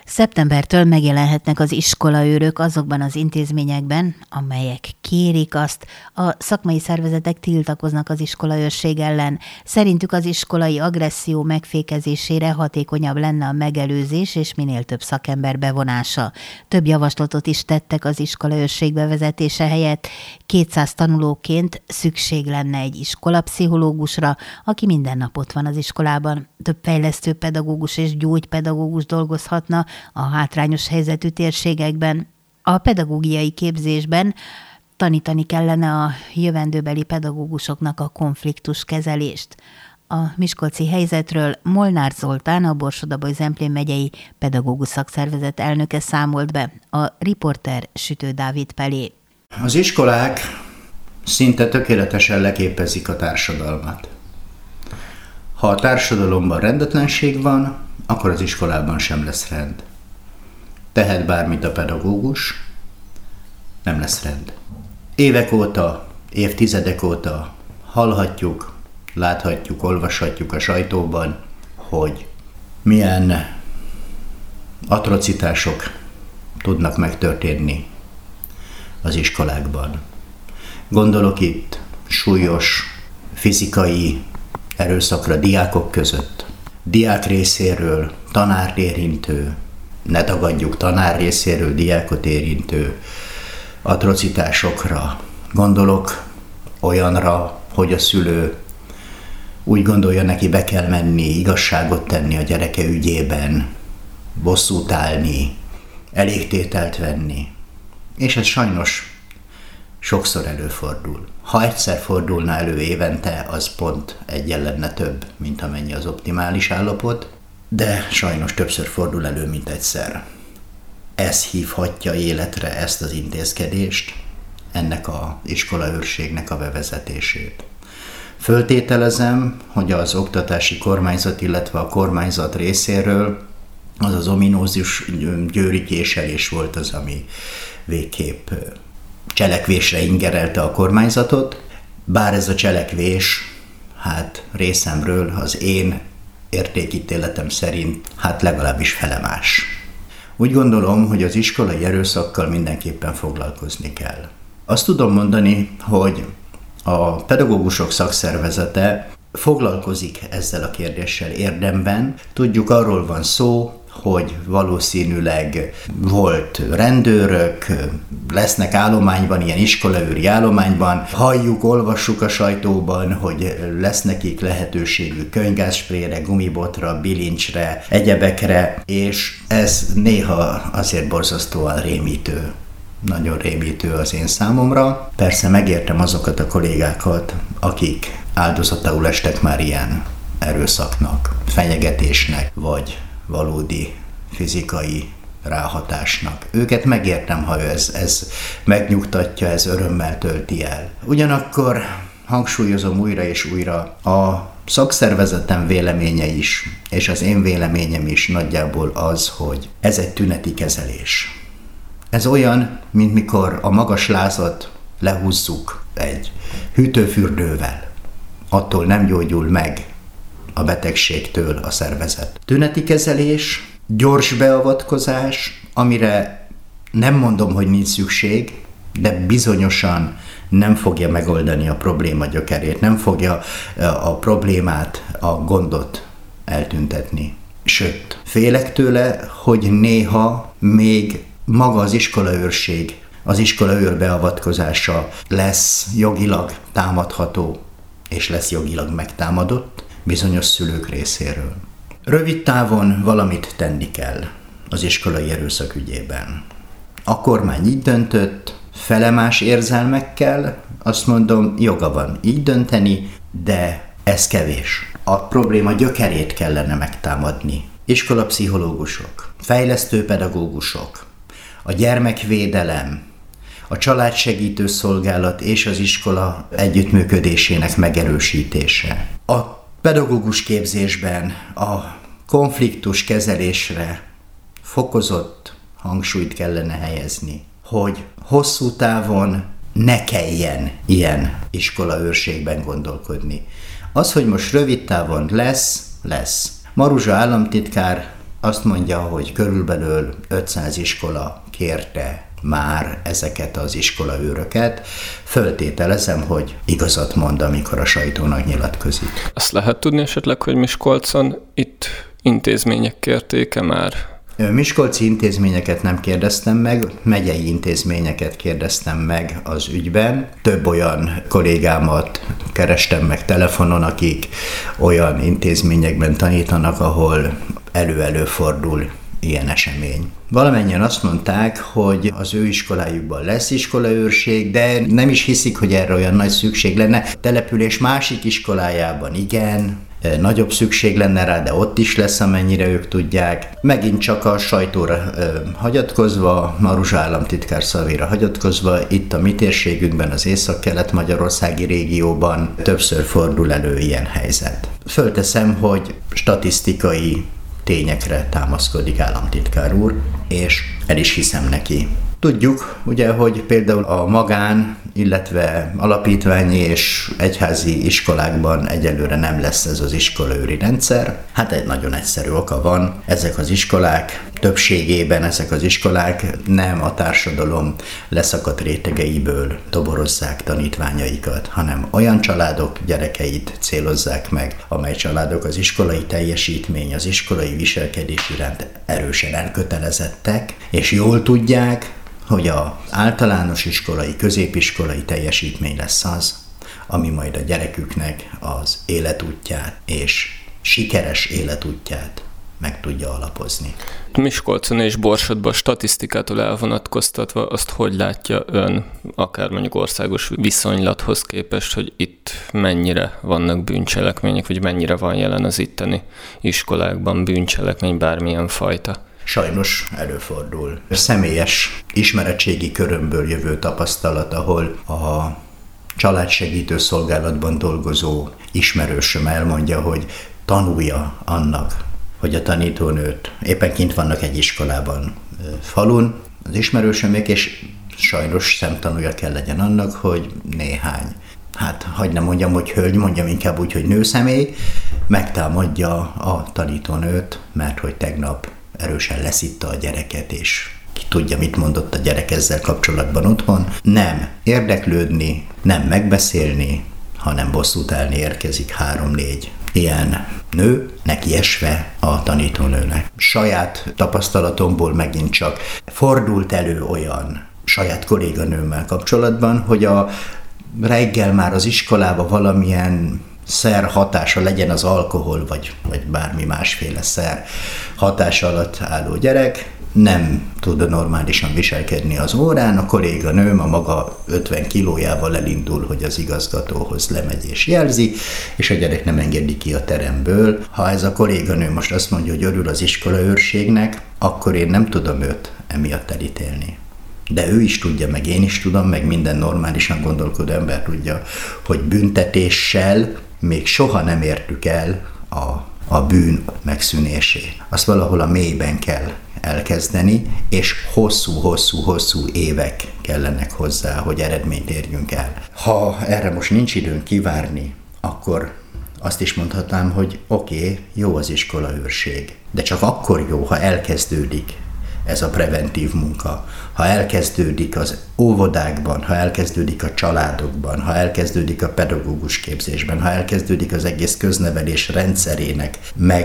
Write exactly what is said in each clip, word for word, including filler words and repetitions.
Szeptembertől megjelenhetnek az iskolaőrök azokban az intézményekben, amelyek kérik azt. A szakmai szervezetek tiltakoznak az iskolaőrség ellen. Szerintük az iskolai agresszió megfékezésére hatékonyabb lenne a megelőzés és minél több szakember bevonása. Több javaslatot is tettek az iskolaőrség bevezetése helyett. kétszáz tanulóként szükség lenne egy iskolapszichológusra, aki minden nap ott van az iskolában. Több fejlesztő pedagógus és gyógypedagógus dolgozhatna a hátrányos helyzetű térségekben. A pedagógiai képzésben tanítani kellene a jövendőbeli pedagógusoknak a konfliktuskezelést. A miskolci helyzetről Molnár Zoltán, a Borsod-Abaúj-Zemplén megyei pedagógus szakszervezet elnöke számolt be, a riporter Sütő Dávid Pelé. Az iskolák szinte tökéletesen leképezik a társadalmat. Ha a társadalomban rendetlenség van, akkor az iskolában sem lesz rend. Tehet bármit a pedagógus, nem lesz rend. Évek óta, évtizedek óta hallhatjuk, láthatjuk, olvashatjuk a sajtóban, hogy milyen atrocitások tudnak megtörténni az iskolákban. Gondolok itt súlyos fizikai erőszakra diákok között, diák részéről tanár érintő, ne tagadjuk, tanár részéről diákot érintő atrocitásokra. Gondolok olyanra, hogy a szülő úgy gondolja, neki be kell menni, igazságot tenni a gyereke ügyében, bosszút állni, elégtételt venni. És ez sajnos sokszor előfordul. Ha egyszer fordulna elő évente, az pont egyen lenne több, mint amennyi az optimális állapot, de sajnos többször fordul elő, mint egyszer. Ez hívhatja életre ezt az intézkedést, ennek az iskolaőrségnek a bevezetését. Föltételezem, hogy az oktatási kormányzat, illetve a kormányzat részéről az az ominózus győrityéselés volt az, ami végképp cselekvésre ingerelte a kormányzatot, bár ez a cselekvés, hát részemről az én értékítéletem szerint, hát legalábbis felemás. Úgy gondolom, hogy az iskolai erőszakkal mindenképpen foglalkozni kell. Azt tudom mondani, hogy a pedagógusok szakszervezete foglalkozik ezzel a kérdéssel érdemben. Tudjuk, arról van szó, hogy valószínűleg volt rendőrök, lesznek állományban, ilyen iskolaőri állományban. Halljuk, olvassuk a sajtóban, hogy lesz nekik lehetőségük könygázsprére, gumibotra, bilincsre, egyebekre, és ez néha azért borzasztóan rémítő. Nagyon rémítő az én számomra. Persze megértem azokat a kollégákat, akik áldozatául estek már ilyen erőszaknak, fenyegetésnek, vagy valódi fizikai ráhatásnak. Őket megértem, ha ez, ez megnyugtatja, ez örömmel tölti el. Ugyanakkor hangsúlyozom újra és újra, a szakszervezetem véleménye is, és az én véleményem is nagyjából az, hogy ez egy tüneti kezelés. Ez olyan, mint mikor a magas lázat lehúzzuk egy hűtőfürdővel. Attól nem gyógyul meg a betegségtől a szervezet. Tüneti kezelés, gyors beavatkozás, amire nem mondom, hogy nincs szükség, de bizonyosan nem fogja megoldani a probléma gyökerét, nem fogja a problémát, a gondot eltüntetni. Sőt, félek tőle, hogy néha még maga az iskolaőrség, az iskolaőr beavatkozása lesz jogilag támadható, és lesz jogilag megtámadott bizonyos szülők részéről. Rövid távon valamit tenni kell az iskolai erőszak ügyében. A kormány így döntött, felemás érzelmekkel, azt mondom, joga van így dönteni, de ez kevés. A probléma gyökerét kellene megtámadni. Iskolapszichológusok, fejlesztő pedagógusok, a gyermekvédelem, a családsegítő szolgálat és az iskola együttműködésének megerősítése. A pedagógus képzésben a konfliktus kezelésre fokozott hangsúlyt kellene helyezni, hogy hosszú távon ne kelljen ilyen iskolaőrségben gondolkodni. Az, hogy most rövid távon lesz, lesz. Maruzsa államtitkár azt mondja, hogy körülbelül ötszáz iskola kérte már ezeket az iskolaőröket. Föltételezem, hogy igazat mond, amikor a sajtónak nyilatkozik. Azt lehet tudni esetleg, hogy Miskolcon itt intézmények kérték-e már? Miskolci intézményeket nem kérdeztem meg, megyei intézményeket kérdeztem meg az ügyben. Több olyan kollégámat kerestem meg telefonon, akik olyan intézményekben tanítanak, ahol elő-elő fordul ilyen esemény. Valamennyien azt mondták, hogy az ő iskolájukban lesz iskolaőrség, de nem is hiszik, hogy erre olyan nagy szükség lenne. A település másik iskolájában igen, nagyobb szükség lenne rá, de ott is lesz, amennyire ők tudják. Megint csak a sajtóra ö, hagyatkozva, Maruzsa államtitkár szavira hagyatkozva, itt a mi térségünkben, az észak-kelet-magyarországi régióban többször fordul elő ilyen helyzet. Fölteszem, hogy statisztikai tényekre támaszkodik államtitkár úr, és el is hiszem neki. Tudjuk, ugye, hogy például a magán, illetve alapítványi és egyházi iskolákban egyelőre nem lesz ez az iskolaőri rendszer. Hát egy nagyon egyszerű oka van. Ezek az iskolák többségében, ezek az iskolák nem a társadalom leszakadt rétegeiből toborozzák tanítványaikat, hanem olyan családok gyerekeit célozzák meg, amely családok az iskolai teljesítmény, az iskolai viselkedés iránt erősen elkötelezettek, és jól tudják, hogy az általános iskolai, középiskolai teljesítmény lesz az, ami majd a gyereküknek az életútját és sikeres életútját meg tudja alapozni. Miskolcon és Borsodban statisztikától elvonatkoztatva azt hogy látja ön, akár mondjuk országos viszonylathoz képest, hogy itt mennyire vannak bűncselekmények, vagy mennyire van jelen az itteni iskolákban bűncselekmény bármilyen fajta? Sajnos előfordul. Személyes ismeretségi körömből jövő tapasztalat, ahol a családsegítő szolgálatban dolgozó ismerősöm elmondja, hogy tanulja annak, hogy a tanítónőt éppen kint vannak egy iskolában falun, az ismerősömék, és sajnos szemtanúja kell legyen annak, hogy néhány, hát hadd nem mondjam, hogy hölgy, mondjam inkább úgy, hogy nőszemély, megtámadja a tanítónőt, mert hogy tegnap erősen leszitta a gyereket, és ki tudja, mit mondott a gyerek ezzel kapcsolatban otthon. Nem érdeklődni, nem megbeszélni, hanem bosszút állni érkezik három-négy ilyen nő, neki esve a tanítónőnek. Saját tapasztalatomból megint csak fordult elő olyan saját kolléganőmmel kapcsolatban, hogy a reggel már az iskolába valamilyen szer hatása, legyen az alkohol, vagy, vagy bármi másféle szer hatása alatt álló gyerek, nem tud normálisan viselkedni az órán, a kolléganőm a maga ötven kilójával elindul, hogy az igazgatóhoz lemegy és jelzi, és a gyerek nem engedi ki a teremből. Ha ez a kolléganő most azt mondja, hogy örül az iskolaőrségnek, akkor én nem tudom őt emiatt elítélni. De ő is tudja, meg én is tudom, meg minden normálisan gondolkodó ember tudja, hogy büntetéssel még soha nem értük el a, a bűn megszűnését. Azt valahol a mélyben kell elkezdeni, és hosszú-hosszú-hosszú évek kellenek hozzá, hogy eredményt érjünk el. Ha erre most nincs időnk kivárni, akkor azt is mondhatnám, hogy oké, okay, jó az iskolaőrség, de csak akkor jó, ha elkezdődik ez a preventív munka. Ha elkezdődik az óvodákban, ha elkezdődik a családokban, ha elkezdődik a pedagógus képzésben, ha elkezdődik az egész köznevelés rendszerének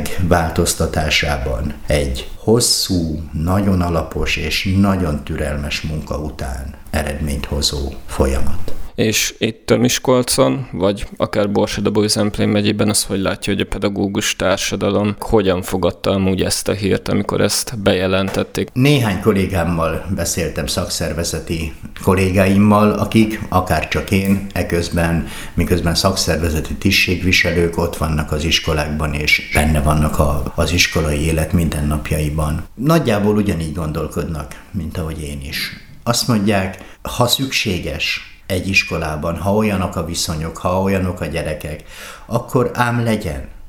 megváltoztatásában egy hosszú, nagyon alapos és nagyon türelmes munka után eredményt hozó folyamat. És itt a Miskolcon, vagy akár Borsod-Abaúj-Zemplén megyében az, hogy látja, hogy a pedagógus társadalom hogyan fogadta amúgy ezt a hírt, amikor ezt bejelentették? Néhány kollégámmal beszéltem, szakszervezeti kollégáimmal, akik, akárcsak én, eközben, miközben szakszervezeti tisztségviselők ott vannak az iskolákban, és benne vannak a, az iskolai élet mindennapjaiban. Nagyjából ugyanígy gondolkodnak, mint ahogy én is. Azt mondják, ha szükséges egy iskolában, ha olyanok a viszonyok, ha olyanok a gyerekek, akkor ám legyen.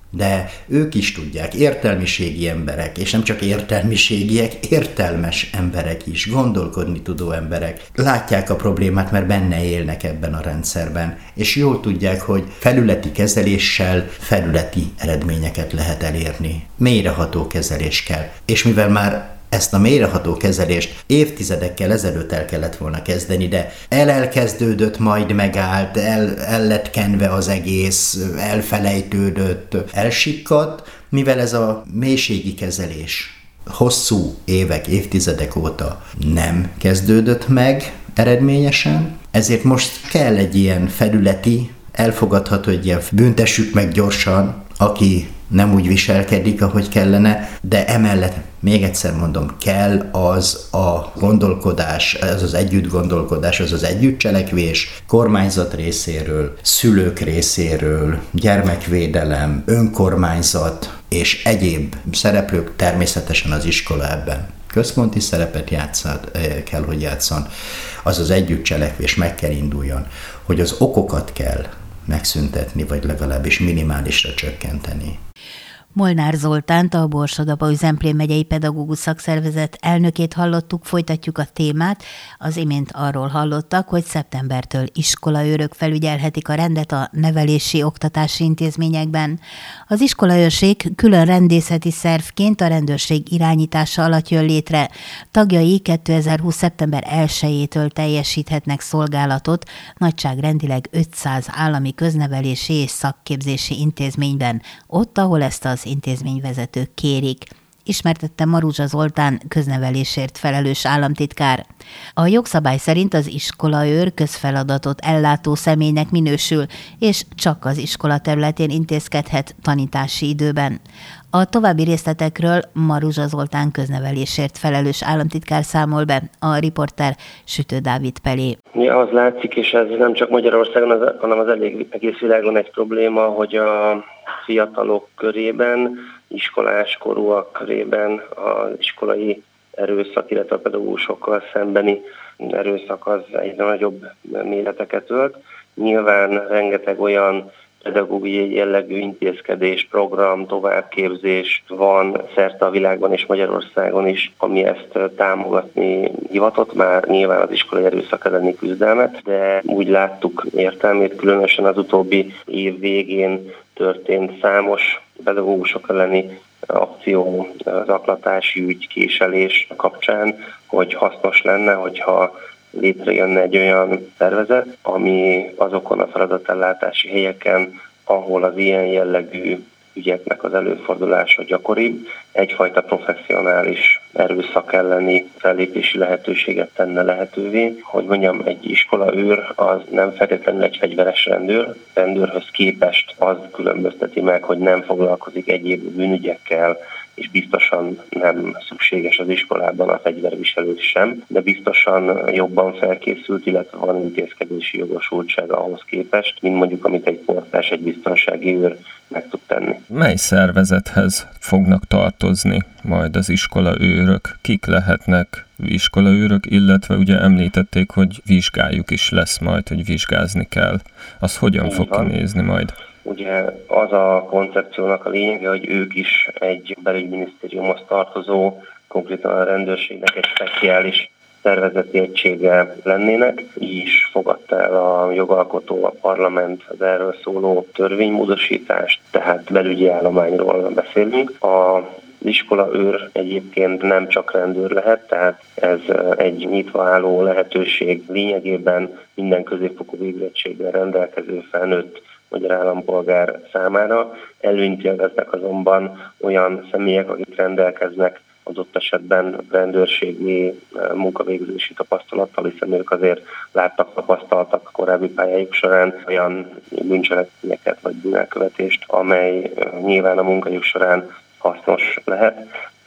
De ők is tudják, értelmiségi emberek, és nem csak értelmiségiek, értelmes emberek is, gondolkodni tudó emberek. Látják a problémát, mert benne élnek ebben a rendszerben, és jól tudják, hogy felületi kezeléssel felületi eredményeket lehet elérni. Mélyreható kezelés kell. És mivel már ezt a mélyreható kezelést évtizedekkel ezelőtt el kellett volna kezdeni, de el-elkezdődött, majd megállt, el, el lett kenve az egész, elfelejtődött, elsikkadt, mivel ez a mélységi kezelés hosszú évek, évtizedek óta nem kezdődött meg eredményesen, ezért most kell egy ilyen felületi, elfogadható, egy ilyen büntessük meg gyorsan, aki nem úgy viselkedik, ahogy kellene, de emellett, még egyszer mondom, kell az a gondolkodás, az az együtt gondolkodás, az az együtt cselekvés, kormányzat részéről, szülők részéről, gyermekvédelem, önkormányzat és egyéb szereplők, természetesen az iskola ebben központi szerepet játszat, kell, hogy játszon, az az együtt cselekvés meg kell induljon, hogy az okokat kell megszüntetni, vagy legalábbis minimálisra csökkenteni. Molnár Zoltánt, a Borsod-Abaúj-Zemplén megyei pedagógus szakszervezet elnökét hallottuk, folytatjuk a témát. Az imént arról hallottak, hogy szeptembertől iskolaőrök felügyelhetik a rendet a nevelési oktatási intézményekben. Az iskolaőrség külön rendészeti szervként a rendőrség irányítása alatt jön létre. Tagjai kétezer-húsz. szeptember elsejétől teljesíthetnek szolgálatot nagyságrendileg ötszáz állami köznevelési és szakképzési intézményben, ott, ahol ezt az intézményvezetők kérik, ismertette Maruzsa Zoltán köznevelésért felelős államtitkár. A jogszabály szerint az iskolaőr közfeladatot ellátó személynek minősül, és csak az iskola területén intézkedhet tanítási időben. A további részletekről Maruzsa Zoltán köznevelésért felelős államtitkár számol be, a riporter Sütő Dávid Pelé. Ja, az látszik, és ez nem csak Magyarországon, hanem az elég egész világon egy probléma, hogy a fiatalok körében, iskolás korúak körében az iskolai erőszak, illetve a pedagógusokkal szembeni erőszak az egyre nagyobb méreteket ölt. Nyilván rengeteg olyan pedagógiai jellegű intézkedés, program, továbbképzés van szerte a világban és Magyarországon is, ami ezt támogatni hivatott már nyilván az iskolai erőszak elleni küzdelmet, de úgy láttuk értelmét, különösen az utóbbi év végén történt számos pedagógusok elleni akció, zaklatási ügy, késelés kapcsán, hogy hasznos lenne, hogyha létrejönne egy olyan szervezet, ami azokon a feladatellátási helyeken, ahol az ilyen jellegű ügyeknek az előfordulása gyakoribb, egyfajta professzionális erőszak elleni fellépési lehetőséget tenne lehetővé. Hogy mondjam, egy iskolaőr az nem feltétlenül egy fegyveres rendőr, rendőrhöz képest az különbözteti meg, hogy nem foglalkozik egyéb bűnügyekkel, és biztosan nem szükséges az iskolában a fegyverviselő sem, de biztosan jobban felkészült, illetve van intézkedési jogosultsága ahhoz képest, mint mondjuk amit egy portás, egy biztonsági őr meg tud tenni. Mely szervezethez fognak tartozni majd az iskolaőrök? Kik lehetnek iskolaőrök, illetve ugye említették, hogy vizsgájuk is lesz majd, hogy vizsgázni kell. Az hogyan Így fog van. kinézni majd? Ugye az a koncepciónak a lényege, hogy ők is egy belügyminisztériumhoz tartozó, konkrétan a rendőrségnek egy speciális szervezeti egysége lennének. Így is fogadta el a jogalkotó, a parlament az erről szóló törvénymódosítást, tehát belügyi állományról beszélünk. A Az iskolaőr egyébként nem csak rendőr lehet, tehát ez egy nyitva álló lehetőség, lényegében minden középfokú végzettséggel rendelkező felnőtt magyar állampolgár számára. Előnyt élveznek azonban olyan személyek, akik rendelkeznek adott esetben rendőrségi munkavégzési tapasztalattal, hiszen ők azért láttak, tapasztaltak korábbi pályájuk során olyan bűncselekményeket vagy bűnelkövetést, amely nyilván a munkájuk során hasznos lehet,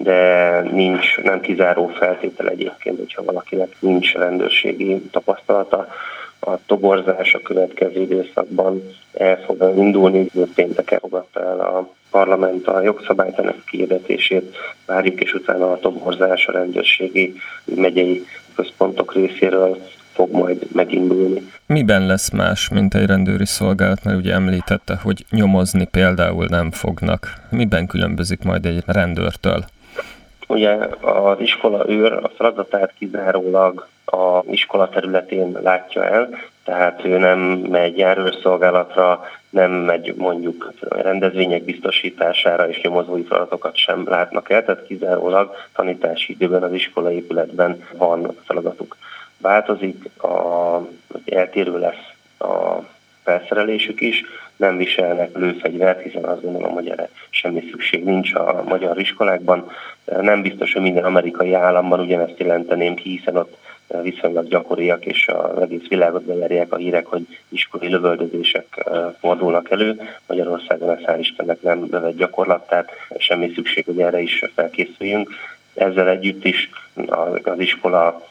de nincs, nem kizáró feltétel egyébként, hogyha valakinek nincs rendőrségi tapasztalata. A toborzás a következő időszakban el fog indulni, pénteken fogadta el a parlament a jogszabályt, ennek kihirdetését várjuk, és utána a toborzás a rendőrségi megyei központok részéről fog majd megindulni. Miben lesz más, mint egy rendőri szolgálat, mert ugye említette, hogy nyomozni például nem fognak. Miben különbözik majd egy rendőrtől? Ugye az iskola őr a feladatát kizárólag az iskola területén látja el, tehát ő nem megy járőrszolgálatra, nem megy mondjuk rendezvények biztosítására, és nyomozói feladatokat sem látnak el, tehát kizárólag tanítási időben az iskolai épületben van feladatuk. Változik, a, eltérő lesz a felszerelésük is, nem viselnek lőfegyvert, hiszen azt gondolom, hogy erre semmi szükség nincs a magyar iskolákban. Nem biztos, hogy minden amerikai államban ugyanezt jelenteném ki, hiszen ott viszonylag gyakoriak, és az egész világot beverják a hírek, hogy iskolai lövöldözések fordulnak elő. Magyarországon ez hál' Istennek nem bevett gyakorlat, tehát semmi szükség, hogy erre is felkészüljünk. Ezzel együtt is az iskola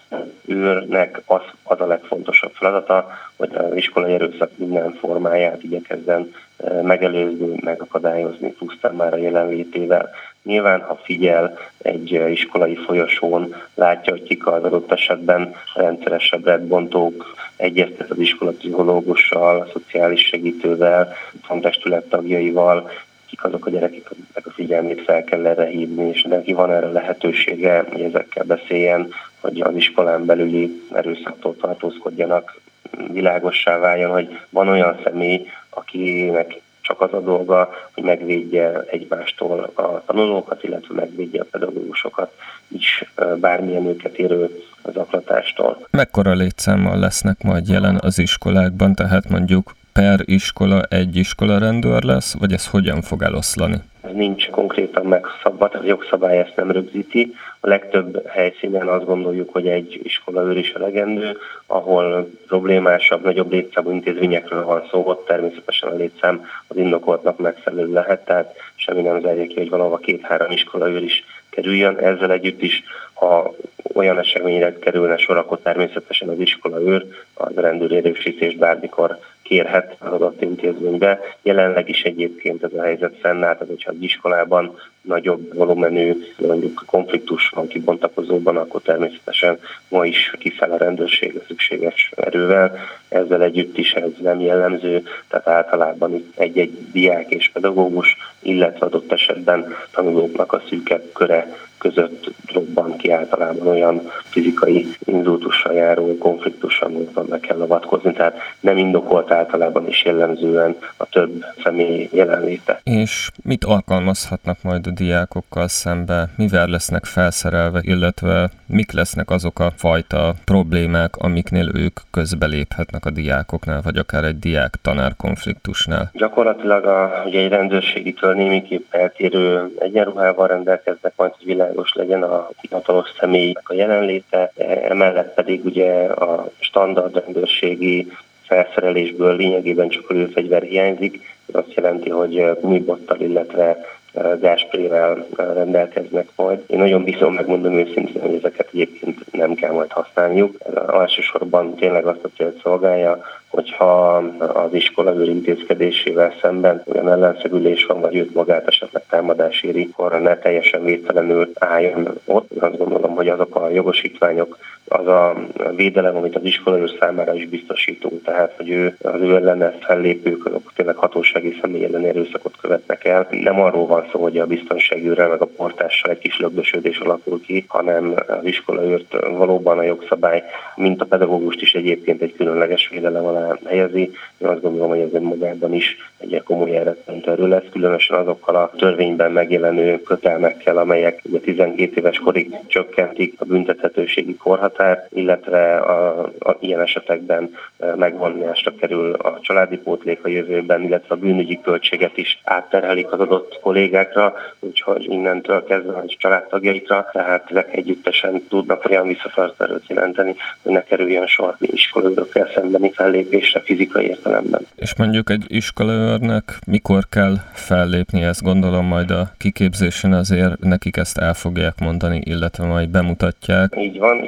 őrnek az, az a legfontosabb feladata, hogy az iskolai erőszak minden formáját igyekezzen megelőzni, megakadályozni pusztán már a jelenlétével. Nyilván, ha figyel egy iskolai folyosón, látja, hogy kik az adott esetben rendszeresebb rendbontók, egyeztet az iskola pszichológussal, a szociális segítővel, tantestület tagjaival, kik azok a gyerekek, akiknek a figyelmét fel kell erre hívni, és neki van erre lehetősége, hogy ezekkel beszéljen, hogy az iskolán belüli erőszaktól tartózkodjanak, világossá váljon, hogy van olyan személy, akinek csak az a dolga, hogy megvédje egymástól a tanulókat, illetve megvédje a pedagógusokat is bármilyen őket érő zaklatástól. Mekkora létszámmal lesznek majd jelen az iskolákban, tehát mondjuk per iskola egy iskola rendőr lesz, vagy ez hogyan fog eloszlani? Ez nincs konkrétan megszabva, tehát a jogszabály ezt nem rögzíti. A legtöbb helyszínen azt gondoljuk, hogy egy iskolaőr is elegendő, ahol problémásabb, nagyobb létszámú intézményekről van szó, ott természetesen a létszám az indokoltnak megfelelő lehet, tehát semmi nem zárja ki, hogy valahol két-három iskolaőr is kerüljön. Ezzel együtt is, ha olyan eseményre kerülne sor, akkor természetesen az iskolaőr az rendőrérősítést bármikor kérhet az adott intézménybe. Jelenleg is egyébként ez a helyzet fennáll, tehát hogyha az iskolában nagyobb volumenű, mondjuk konfliktus van kibontakozóban, akkor természetesen ma is kiszáll a rendőrség szükséges erővel. Ezzel együtt is ez nem jellemző, tehát általában itt egy-egy diák és pedagógus, illetve adott esetben tanulóknak a szűkebb köre között robban ki általában olyan fizikai inzultussal járó konfliktussal, amiben meg kell avatkozni, tehát nem indokolt általában is jellemzően a több személy jelenléte. És mit alkalmazhatnak majd a diákokkal szembe, mivel lesznek felszerelve, illetve mik lesznek azok a fajta problémák, amiknél ők közbeléphetnek a diákoknál, vagy akár egy diák-tanár konfliktusnál? Gyakorlatilag a, ugye egy rendőrségitől némiképp eltérő egyenruhával rendelkeznek, majd hogy világos legyen a hivatalos személynek a jelenléte, emellett pedig ugye a standard rendőrségi felszerelésből lényegében csak a lőfegyver hiányzik. Ez azt jelenti, hogy gumibottal, illetve gásprével rendelkeznek majd. Én nagyon bízom, megmondom őszintén, hogy ezeket egyébként nem kell majd használniuk. Ez elsősorban tényleg azt a célt szolgálja, hogyha az iskolaőr intézkedésével szemben olyan ellenszegülés van, vagy őt magát esetleg támadás éri, akkor ne teljesen védtelenül álljon ott. Azt gondolom, hogy azok a jogosítványok, az a védelem, amit az iskolaőr számára is biztosítunk, tehát hogy ő, az ő ellene fellépők, azok tényleg hatósági személy ellen erőszakot követnek el. Nem arról van szó, hogy a biztonságőrrel meg a portással egy kis lögdösödés alakul ki, hanem az iskolaőrt valóban a jogszabály, mint a pedagógust is egyébként egy különleges védelem alá helyezi. Én azt gondolom, hogy ez magában is egy komoly eredménytől lesz, különösen azokkal a törvényben megjelenő kötelmekkel, amelyek ugye tizenkét éves korig csökkentik a büntethetőségi korhatárt, illetve a, a, ilyen esetekben megvonásra kerül a családi pótlék a jövőben, illetve a bűnügyi költséget is átterhelik az adott kollégákra, úgyhogy innentől kezdve a családtagjaikra, tehát ezek együttesen tudnak olyan visszatartó jelenteni, hogy ne kerüljön sor iskolaőrökkel szembeni fellépésre fizikai értelemben. És mondjuk egy iskolaőrnek mikor kell fellépni, ezt gondolom majd a kiképzésen azért nekik ezt el fogják mondani, illetve majd bemutatják. Így van, itt esett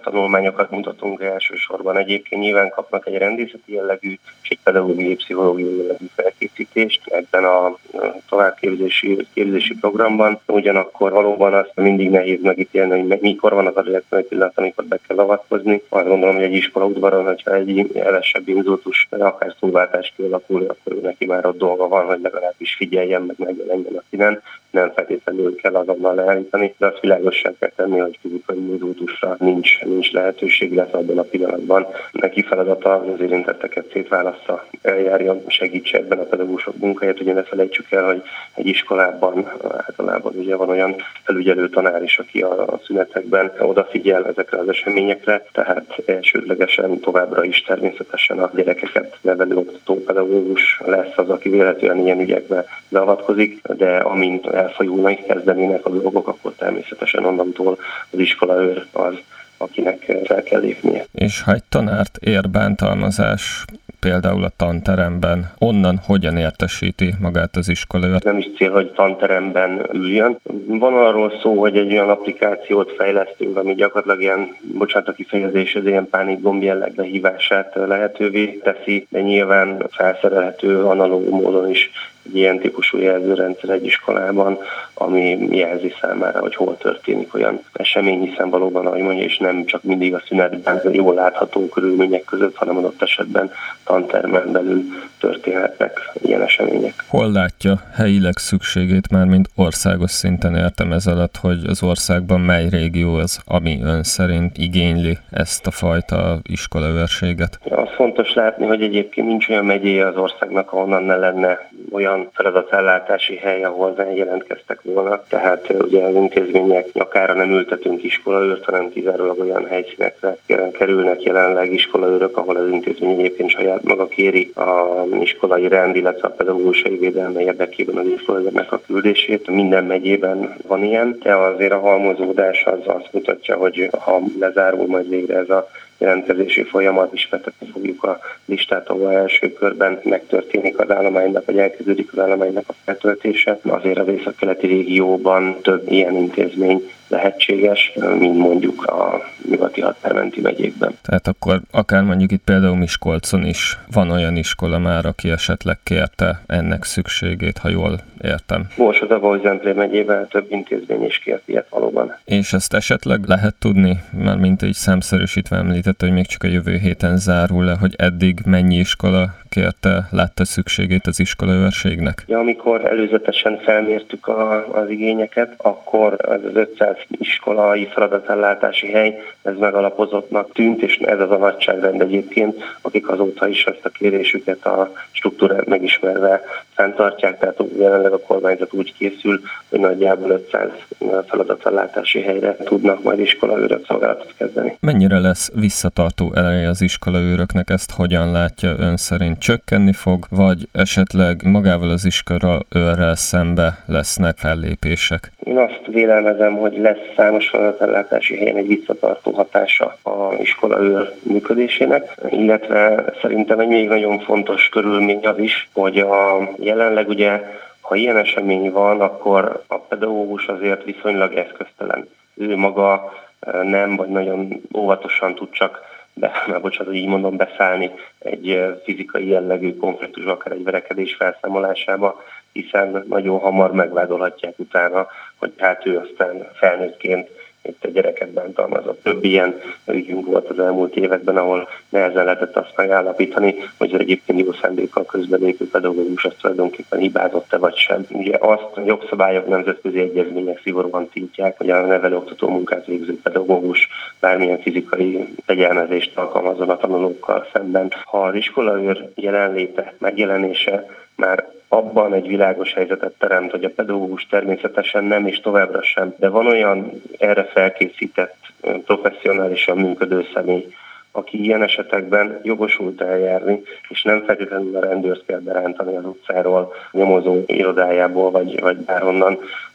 tanulmányokat mutatunk elsősorban. Egyébként nyilván kapnak egy rendészeti jellegű és egy pedagógiai, pszichológiai jellegű felkészítést ebben a továbbképzési képzési programban. Ugyanakkor valóban azt mindig nehéz megítélni, hogy mikor van az a pillanat, amikor be kell avatkozni. Azt gondolom, hogy egy iskola udvaron, hogyha egy elesebb inzultus, akár szóváltás kialakul, akkor neki már ott dolga van, hogy legalábbis figyeljen, meg megjelenjen a színen. Nem feltétlenül kell azonnal leállítani, de azt világosan kell tenni, hogy fizikai inzultusra nincs, nincs lehetőség, lesz abban a pillanatban. Neki feladata az érintetteket szétválassza, eljárjon, segítse ebben a pedagógusok munkáját. Ugye ne felejtsük el, hogy egy iskolában általában ugye van olyan felügyelő tanár is, aki a szünetekben odafigyel ezekre az eseményekre, tehát elsődlegesen továbbra is természetesen a gyerekeket nevelő oktató pedagógus lesz az, aki véletlenül ilyen ügyekbe beavatkozik, de amint elfajulnak, kezdenének a dolgok, akkor természetesen onnantól az iskolaőr az, akinek fel kell lépnie. És ha egy tanárt ér bántalmazás, például a tanteremben, onnan hogyan értesíti magát az iskolaőr? Nem is cél, hogy tanteremben üljön. Van arról szó, hogy egy olyan applikációt fejlesztünk, ami gyakorlatilag ilyen, bocsánat a kifejezés, az ilyen pánikgomb jelleg lehívását lehetővé teszi, de nyilván felszerelhető analóg módon is egy ilyen típusú jelzőrendszer egy iskolában, ami jelzi számára, hogy hol történik olyan esemény, hiszen valóban, ahogy mondja, és nem csak mindig a szünetben jól látható körülmények között, hanem adott esetben tantermen belül történhetnek ilyen események. Hol látja helyileg szükségét, már mint országos szinten értem ez alatt, hogy az országban mely régió az, ami ön szerint igényli ezt a fajta iskolaőrséget? Az fontos látni, hogy egyébként nincs olyan megyéje az országnak, ahonnan ne lenne olyan feladatellátási hely, ahol ne jelentkeztek volna. Tehát ugye az intézmények nyakára nem ültetünk iskolaőrt, hanem kizárólag olyan helyszínekre kerülnek jelenleg iskolaőrök, ahol az intézmény egyébként saját maga kéri a iskolai rend, illetve a pedagógusai védelme érdekében az iskolaőrnek a küldését. Minden megyében van ilyen, de azért a halmozódás az azt mutatja, hogy ha lezárul majd végre ez a jelentkezési folyamat, ismertetni fogjuk a listát, ahol első körben megtörténik az állománynak, vagy elkezdődik az állománynak a feltöltése. Azért az északkeleti régióban több ilyen intézmény lehetséges, mint mondjuk a nyugati határmenti megyékben. Tehát akkor akár mondjuk itt például Miskolcon is van olyan iskola már, aki esetleg kérte ennek szükségét, ha jól értem. Borsod-Abaúj-Zemplén megyében több intézmény is kért ilyet valóban. És ezt esetleg lehet tudni, már mint így számszerűsítve említette, hogy még csak a jövő héten zárul le, hogy eddig mennyi iskola kérte, látta szükségét az iskolaőrségnek? Ja, amikor előzetesen felmértük a, az igényeket, akkor az ötszáz iskolai feladatellátási hely, ez megalapozottnak tűnt, és ez az a nagyságrend egyébként, akik azóta is ezt a kérésüket a struktúrát megismerve fenntartják, tehát jelenleg a kormányzat úgy készül, hogy nagyjából ötszáz feladatellátási helyre tudnak majd iskolaőrök szolgálatot kezdeni. Mennyire lesz visszatartó ereje az iskolaőröknek, ezt hogyan látja ön szerint? Csökkenni fog, vagy esetleg magával az iskolaőrrel szembe lesznek fellépések? Én azt vélelmezem, hogy lesz számos feladatellátási helyen egy visszatartó hatása az iskolaőr működésének, illetve szerintem egy még nagyon fontos körülmény az is, hogy a jelenleg ugye, ha ilyen esemény van, akkor a pedagógus azért viszonylag eszköztelen. Ő maga nem, vagy nagyon óvatosan tud csak be, már bocsánat, hogy így mondom, beszállni egy fizikai jellegű konfliktusba, akár egy verekedés felszámolásába, hiszen nagyon hamar megvádolhatják utána, hogy hát ő aztán felnőttként itt a gyereket bántalmazott. Több ilyen ügyünk volt az elmúlt években, ahol nehezen lehetett azt megállapítani, hogy az egyébként jó szándékkal közbelépő pedagógus azt tulajdonképpen hibázott-e vagy sem. Ugye azt a jogszabályok, nemzetközi egyezmények szigorúan tiltják, hogy a nevelőoktató munkát végző pedagógus bármilyen fizikai fegyelmezést alkalmazzon a tanulókkal szemben. Ha az iskolaőr jelenléte, megjelenése már abban egy világos helyzetet teremt, hogy a pedagógus természetesen nem és továbbra sem, de van olyan erre felkészített, professzionálisan működő személy, aki ilyen esetekben jogosult eljárni, és nem feltétlenül a rendőrt kell berántani az utcáról, nyomozó irodájából, vagy, vagy bárhonnan,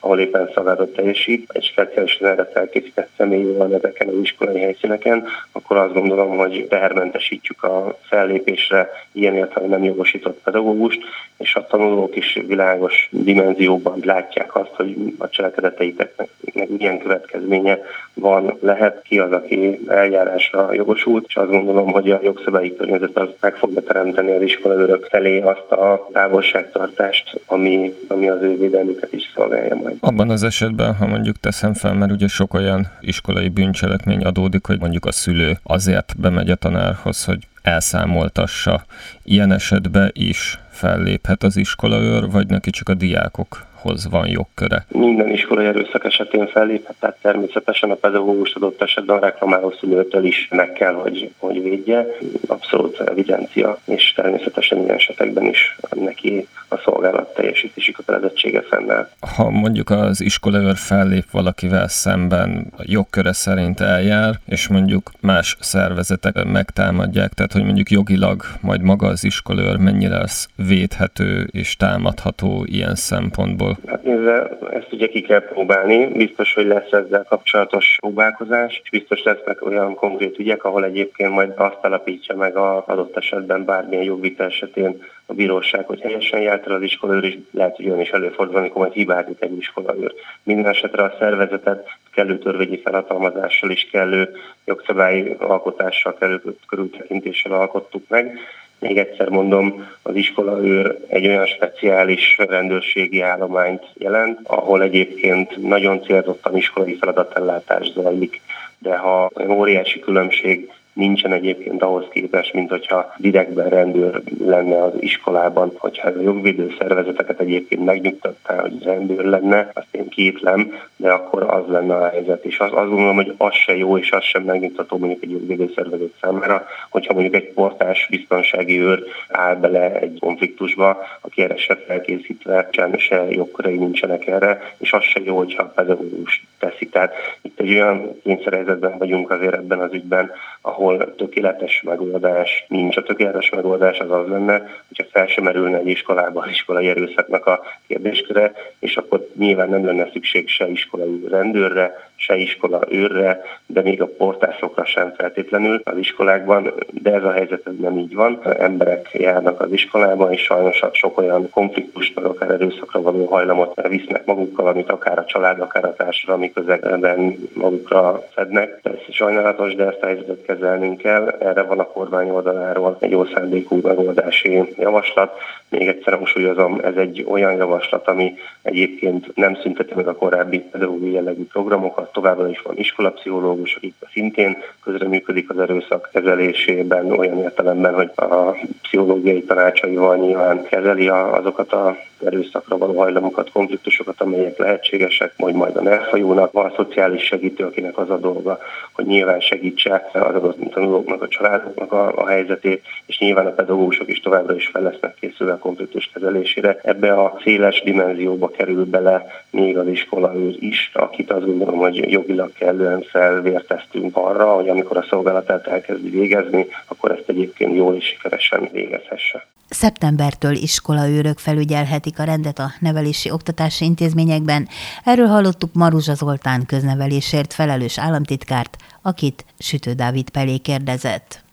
ahol éppen szolgálatot teljesít, egy speciálisan erre felkészített személy van ezeken az iskolai helyszíneken, akkor azt gondolom, hogy tehermentesítjük a fellépésre ilyen értelemben nem jogosított pedagógust, és a tanulók is világos dimenzióban látják azt, hogy a cselekedeteiknek milyen következménye van, lehet, ki az, aki eljárásra jogosult, és azt gondolom, hogy a jogszabályi környezet az meg fogja teremteni az iskolaőrök felé azt a távolságtartást, ami, ami az ő védelmüket is szolgálja majd. Abban az esetben, ha mondjuk teszem fel, mert ugye sok olyan iskolai bűncselekmény adódik, hogy mondjuk a szülő azért bemegy a tanárhoz, hogy elszámoltassa. Ilyen esetben is felléphet az iskolaőr, vagy neki csak a diákokhoz van jogköre? Minden iskolai erőszak esetén felléphet, tehát természetesen a pedagógus adott esetben a reklamáló szülőtől is meg kell, hogy, hogy védje. Abszolút evidencia, és természetesen ilyen esetekben is neki a szolgálat teljesítési kötelezettsége fennáll. Ha mondjuk az iskolaőr fellép valakivel szemben, a jogköre szerint eljár, és mondjuk más szervezetek megtámadják, tehát hogy mondjuk jogilag majd maga az iskolaőr mennyire lesz védhető és támadható ilyen szempontból? Hát nézve, ezt ugye ki kell próbálni. Biztos, hogy lesz ezzel kapcsolatos próbálkozás, és biztos lesznek olyan konkrét ügyek, ahol egyébként majd azt alapítja meg az adott esetben bármilyen jogvita esetén a bíróság, hogy helyesen járt el az iskolaőr, és lehet, hogy olyan is előfordul, amikor majd hibázik egy iskolaőr. Minden esetre a szervezetet kellő törvényi felhatalmazással és kellő jogszabályi alkotással, kellő körültekintéssel alkottuk meg. Még egyszer mondom, az iskolaőr egy olyan speciális rendőrségi állományt jelent, ahol egyébként nagyon célzottan iskolai feladatellátás zajlik, de ha óriási különbség nincsen egyébként ahhoz képest, mint hogyha direktben rendőr lenne az iskolában. Hogyha a jogvédő szervezeteket egyébként megnyugtattál, hogy rendőr lenne, azt én kétlem, de akkor az lenne a helyzet. És az, azt gondolom, hogy az se jó, és az sem megnyugtató mondjuk egy jogvédő szervezet számára, hogyha mondjuk egy portás biztonsági őr áll bele egy konfliktusba, aki erre se felkészítve, se jogkörei nincsenek erre, és az se jó, hogyha a pedagógus teszi. Tehát itt egy olyan kényszerhelyzetben vagyunk azért ebben az ügyben, ahol tökéletes megoldás nincs. A tökéletes megoldás az az lenne, hogyha fel sem merülne egy iskolában az iskolai erőszaknak a kérdésköre, és akkor nyilván nem lenne szükség se iskolai rendőrre, se iskola őrre, de még a portásokra sem feltétlenül az iskolákban, de ez a helyzet ez nem így van. Emberek járnak az iskolában, és sajnos sok olyan konfliktust, meg akár erőszakra való hajlamot visznek magukkal, amit akár a család, akár a társadalmi közegben magukra szednek. Ez sajnálatos, de ezt a helyzetet kezelnünk kell. Erre van a kormány oldaláról egy jó szándékú megoldási javaslat. Még egyszer hangsúlyozom, ez egy olyan javaslat, ami egyébként nem szünteti meg a korábbi pedagógiai jellegű programokat. Továbbra is van iskolapszichológus, akik szintén közreműködik az erőszak kezelésében, olyan értelemben, hogy a pszichológiai tanácsaival nyilván kezeli azokat a erőszakra való hajlamokat, konfliktusokat, amelyek lehetségesek, majd majd a nerfajónak. Van a szociális segítő, akinek az a dolga, hogy nyilván segítse az adott tanulóknak, a családoknak a, a helyzetét, és nyilván a pedagógusok is továbbra is fel lesznek készülve a konfliktus kezelésére. Ebbe a széles dimenzióba kerül bele még az iskolaőr is, akit azt gondolom, hogy jogilag kellően felvérteztünk arra, hogy amikor a szolgálatát elkezdi végezni, akkor ezt egyébként jól és sikeresen végezhesse. Szeptembertől iskolaőrök felügyelhetik a rendet a nevelési oktatási intézményekben. Erről hallottuk Maruzsa Zoltán köznevelésért felelős államtitkárt, akit Sütő Dávid Pelé kérdezett.